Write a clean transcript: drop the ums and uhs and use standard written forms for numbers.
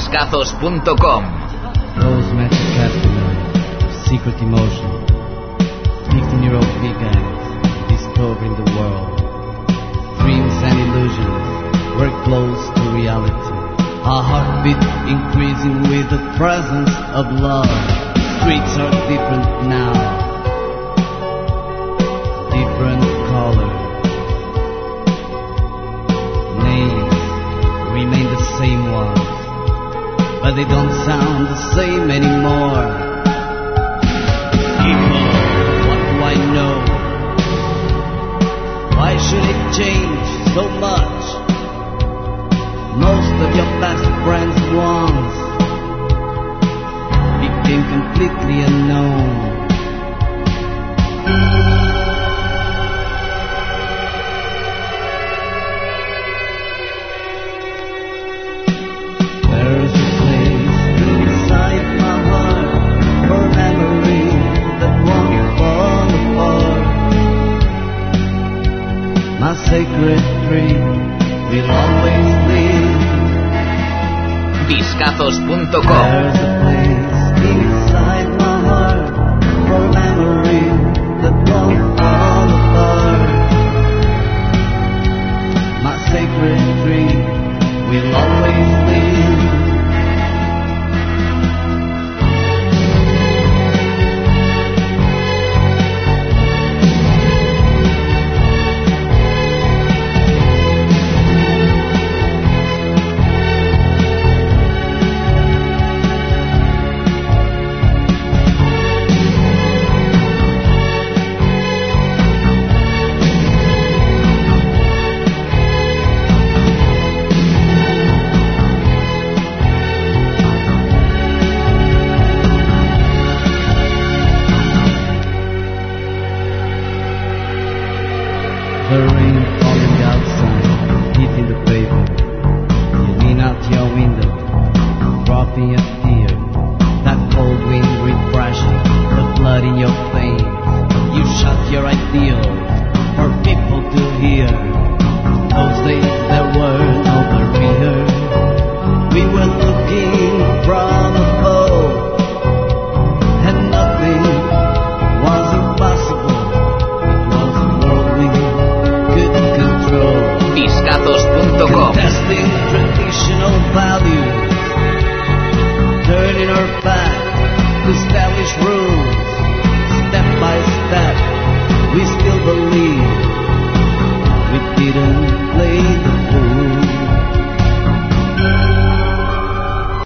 Discazos.com. Those magic caterpillars, secret emotion, 15-year-old big ants, discovering the world. Dreams and illusions, we're close to reality. Our heartbeat increasing with the presence of love. Streets are different now, different colors. Names remain the same ones, but they don't sound the same anymore. People, what do I know? Why should it change so much? Most of your best friends once became completely unknown. There's a place inside my heart for memories that won't fall apart. My sacred tree will always live. Discazos.com.